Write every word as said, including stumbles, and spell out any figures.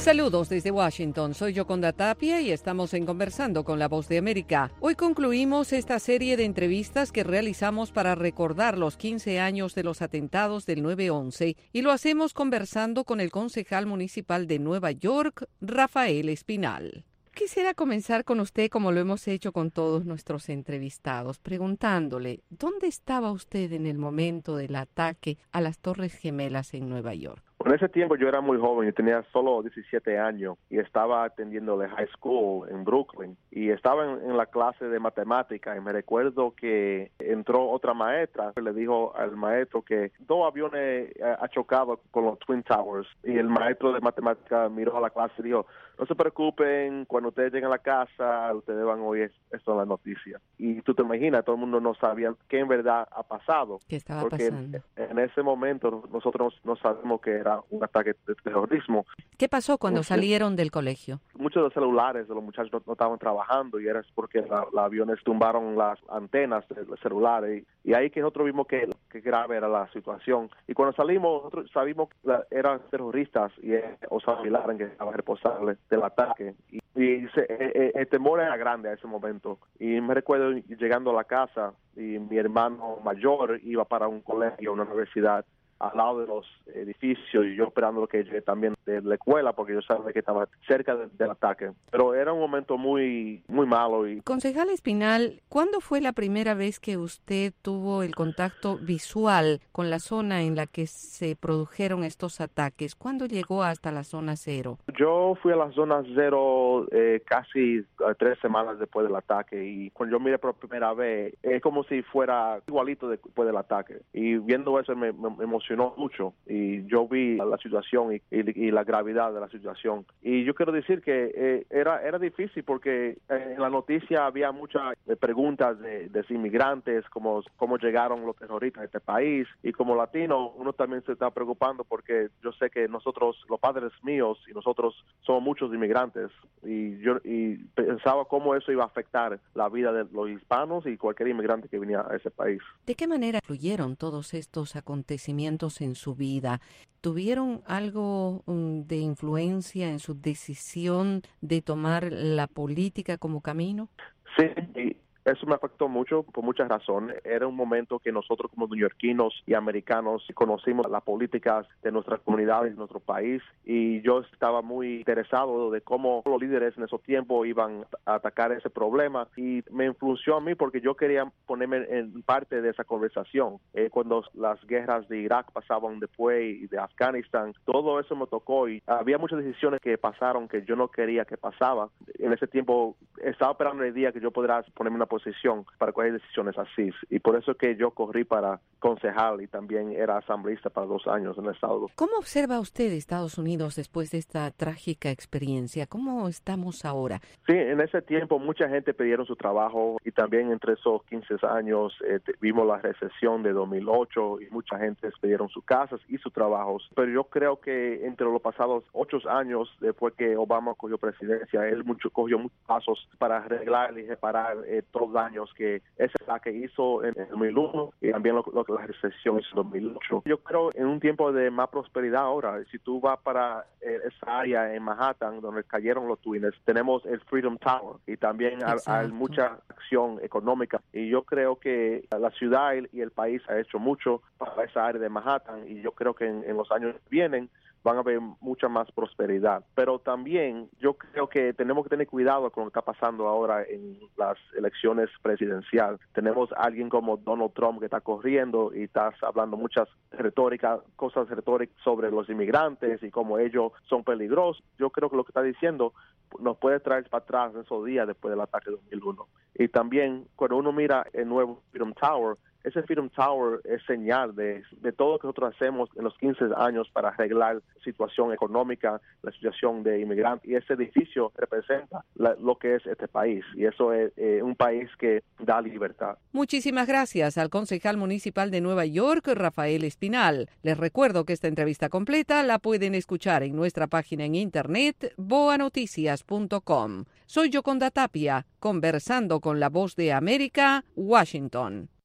Saludos desde Washington, soy Yoconda Tapia y estamos en Conversando con la Voz de América. Hoy concluimos esta serie de entrevistas que realizamos para recordar los quince años de los atentados del nueve once y lo hacemos conversando con el concejal municipal de Nueva York, Rafael Espinal. Quisiera comenzar con usted, como lo hemos hecho con todos nuestros entrevistados, preguntándole, ¿dónde estaba usted en el momento del ataque a las Torres Gemelas en Nueva York? En ese tiempo yo era muy joven, yo tenía solo diecisiete años y estaba atendiendo la high school en Brooklyn y estaba en, en la clase de matemática y me recuerdo que entró otra maestra que le dijo al maestro que dos aviones eh, ha chocado con los Twin Towers y el maestro de matemática miró a la clase y dijo, no se preocupen, cuando ustedes lleguen a la casa ustedes van a oír esto en la noticia. Y tú te imaginas, todo el mundo no sabía qué en verdad ha pasado. ¿Qué estaba porque pasando? En, en ese momento nosotros no sabemos que era un ataque de terrorismo. ¿Qué pasó cuando salieron del colegio? Muchos de los celulares de los muchachos no, no estaban trabajando y era porque la, los aviones tumbaron las antenas de los celulares y, y ahí que nosotros vimos que, que grave era la situación. Y cuando salimos, nosotros sabíamos que la, eran terroristas y eh, Osama Bin Laden que estaba responsable del ataque. Y, y se, eh, el temor era grande a ese momento. Y me recuerdo llegando a la casa y mi hermano mayor iba para un colegio, una universidad, al lado de los edificios y yo esperando que llegue también de la escuela porque yo sabía que estaba cerca de, del ataque. Pero era un momento muy muy malo. Y Concejal Espinal, ¿cuándo fue la primera vez que usted tuvo el contacto visual con la zona en la que se produjeron estos ataques? ¿Cuándo llegó hasta la zona cero? Yo fui a la zona cero eh, casi uh, tres semanas después del ataque y cuando yo miré por primera vez es como si fuera igualito después del ataque y viendo eso me, me, me emocionó mucho y yo vi la situación y, y, y la gravedad de la situación y yo quiero decir que eh, era era difícil porque eh, en la noticia había muchas eh, preguntas de, de inmigrantes, como cómo llegaron los terroristas a este país y como latino uno también se está preocupando porque yo sé que nosotros, los padres míos y nosotros somos muchos inmigrantes y yo y pensaba cómo eso iba a afectar la vida de los hispanos y cualquier inmigrante que venía a ese país. ¿De qué manera influyeron todos estos acontecimientos en su vida? ¿Tuvieron algo um, de influencia en su decisión de tomar la política como camino? Sí, eso me afectó mucho por muchas razones. Era un momento que nosotros como neoyorquinos y americanos conocimos las políticas de nuestras comunidades, de nuestro país, y yo estaba muy interesado de cómo los líderes en esos tiempos iban a atacar ese problema y me influenció a mí porque yo quería ponerme en parte de esa conversación. Eh, cuando las guerras de Irak pasaban después y de Afganistán, todo eso me tocó y había muchas decisiones que pasaron que yo no quería que pasaba. En ese tiempo estaba esperando el día que yo pudiera ponerme en una posición para coger decisiones así y por eso que yo corrí para concejal y también era asambleísta para dos años en el estado. ¿Cómo observa usted Estados Unidos después de esta trágica experiencia? ¿Cómo estamos ahora? Sí, en ese tiempo mucha gente perdieron su trabajo y también entre esos quince años eh, vimos la recesión de dos mil ocho y mucha gente perdieron sus casas y sus trabajos, pero yo creo que entre los pasados ocho años después que Obama cogió presidencia, él mucho, cogió muchos pasos para arreglar y reparar eh, todos los daños que ese ataque hizo en el dos mil uno y también lo, lo que la recesión hizo en dos mil ocho. Yo creo en un tiempo de más prosperidad ahora, si tú vas para eh, esa área en Manhattan donde cayeron los twins, tenemos el Freedom Tower y también hay, hay mucha acción económica y yo creo que la ciudad y el país ha hecho mucho para esa área de Manhattan y yo creo que en, en los años que vienen van a haber mucha más prosperidad. Pero también yo creo que tenemos que tener cuidado con lo que está pasando ahora en las elecciones presidenciales. Tenemos a alguien como Donald Trump que está corriendo y está hablando muchas retóricas, cosas retóricas sobre los inmigrantes y cómo ellos son peligrosos. Yo creo que lo que está diciendo nos puede traer para atrás esos días después del ataque de dos mil uno. Y también cuando uno mira el nuevo Freedom Tower, ese Freedom Tower es señal de, de todo lo que nosotros hacemos en los quince años para arreglar la situación económica, la situación de inmigrantes. Y ese edificio representa la, lo que es este país. Y eso es eh, un país que da libertad. Muchísimas gracias al concejal municipal de Nueva York, Rafael Espinal. Les recuerdo que esta entrevista completa la pueden escuchar en nuestra página en internet, boa noticias punto com. Soy Yoconda Tapia, conversando con la Voz de América, Washington.